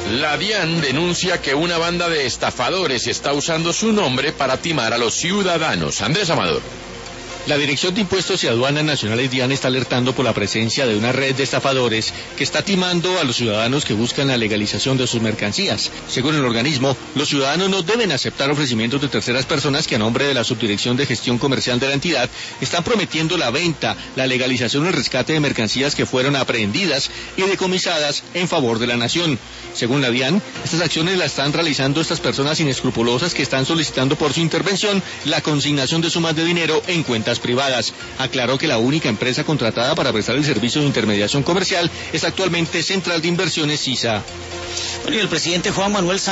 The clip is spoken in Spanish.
La DIAN denuncia que una banda de estafadores está usando su nombre para timar a los ciudadanos. Andrés Amador. La Dirección de Impuestos y Aduanas Nacionales DIAN está alertando por la presencia de una red de estafadores que está timando a los ciudadanos que buscan la legalización de sus mercancías. Según el organismo, los ciudadanos no deben aceptar ofrecimientos de terceras personas que a nombre de la Subdirección de Gestión Comercial de la entidad están prometiendo la venta, la legalización o el rescate de mercancías que fueron aprehendidas y decomisadas en favor de la nación. Según la DIAN, estas acciones las están realizando estas personas inescrupulosas que están solicitando por su intervención la consignación de sumas de dinero en cuentas privadas. Aclaró que la única empresa contratada para prestar el servicio de intermediación comercial es actualmente Central de Inversiones CISA. Bueno, y el presidente Juan Manuel